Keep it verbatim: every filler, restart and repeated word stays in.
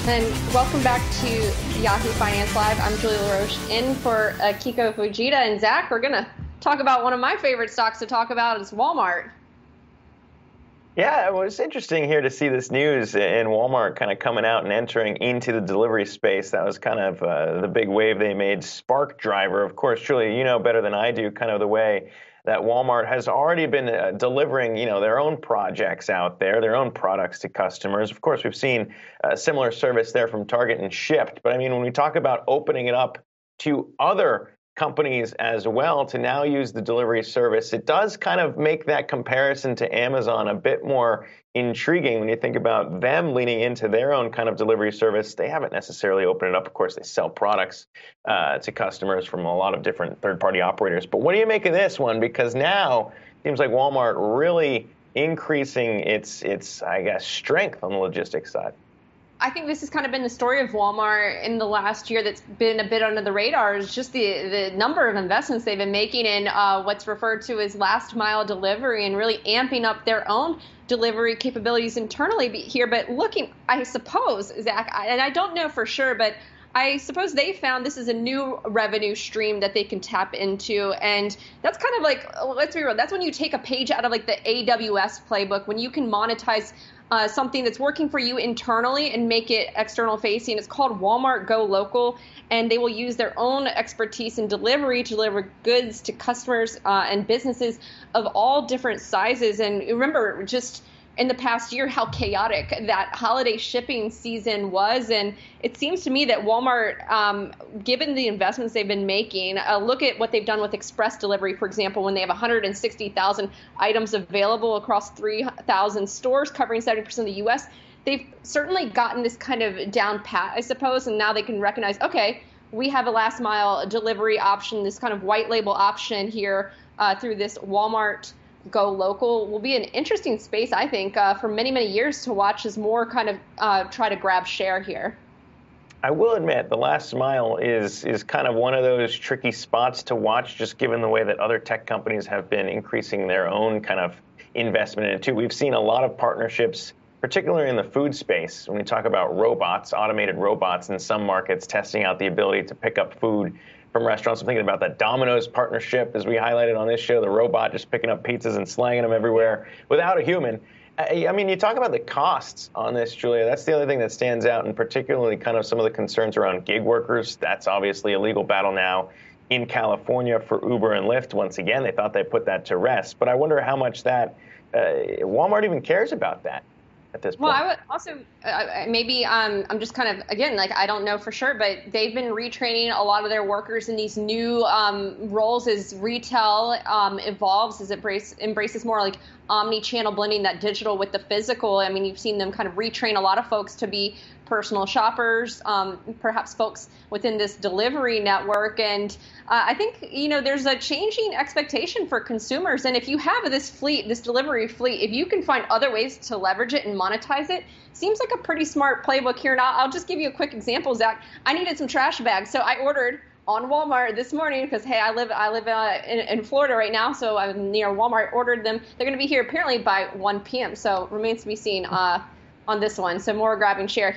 And welcome back to Yahoo Finance Live. I'm Julie LaRoche in for Akiko Fujita. And Zach, we're going to talk about one of my favorite stocks to talk about is Walmart. Yeah, it was interesting here to see this news in Walmart kind of coming out and entering into the delivery space. That was kind of uh, the big wave they made. Spark Driver, of course, Julie, you know better than I do kind of the way that Walmart has already been uh, delivering, you know, their own projects out there, their own products to customers. Of course, we've seen a similar service there from Target and Shipt. But I mean, when we talk about opening it up to other companies as well to now use the delivery service, it does kind of make that comparison to Amazon a bit more intriguing when you think about them leaning into their own kind of delivery service. They haven't necessarily opened it up. Of course, they sell products uh, to customers from a lot of different third-party operators. But what do you make of this one? Because now it seems like Walmart really increasing its, its I guess, strength on the logistics side. I think this has kind of been the story of Walmart in the last year that's been a bit under the radar, is just the, the number of investments they've been making in uh, what's referred to as last mile delivery and really amping up their own delivery capabilities internally here. But looking, I suppose, Zach, and I don't know for sure, but I suppose they found this is a new revenue stream that they can tap into. And that's kind of like, let's be real, that's when you take a page out of like the A W S playbook, when you can monetize Uh, something that's working for you internally and make it external facing. It's called Walmart Go Local, and they will use their own expertise in delivery to deliver goods to customers uh, and businesses of all different sizes. And remember, just in the past year, how chaotic that holiday shipping season was. And it seems to me that Walmart, um, given the investments they've been making, uh, look at what they've done with express delivery, for example, when they have one hundred sixty thousand items available across three thousand stores covering seventy percent of the U S. They've certainly gotten this kind of down pat, I suppose, and now they can recognize, okay, we have a last mile delivery option, this kind of white label option here uh, through this Walmart Go Local. Will be an interesting space, I think, uh, for many, many years to watch as more kind of uh, try to grab share here. I will admit the last mile is is kind of one of those tricky spots to watch, just given the way that other tech companies have been increasing their own kind of investment in it too. We've seen a lot of partnerships, particularly in the food space, when we talk about robots, automated robots in some markets, testing out the ability to pick up food from restaurants. I'm thinking about that Domino's partnership, as we highlighted on this show, the robot just picking up pizzas and slanging them everywhere without a human. I, I mean, you talk about the costs on this, Julia. That's the other thing that stands out, and particularly kind of some of the concerns around gig workers. That's obviously a legal battle now in California for Uber and Lyft. Once again, they thought they put that to rest. But I wonder how much that uh, Walmart even cares about that at this point. Well, I would also uh, maybe um, I'm just kind of, again, like I don't know for sure, but they've been retraining a lot of their workers in these new um, roles as retail um, evolves, as it embrace, embraces more like omni-channel, blending that digital with the physical. I mean, you've seen them kind of retrain a lot of folks to be personal shoppers, um, perhaps folks within this delivery network. And uh, I think, you know, there's a changing expectation for consumers. And if you have this fleet, this delivery fleet, if you can find other ways to leverage it and monetize it, seems like a pretty smart playbook here. And I'll, I'll just give you a quick example, Zach. I needed some trash bags, so I ordered on Walmart this morning because, hey, I live I live uh, in, in Florida right now, so I'm near Walmart. Ordered them. They're going to be here apparently by one p.m. So remains to be seen uh, on this one. So more grabbing share.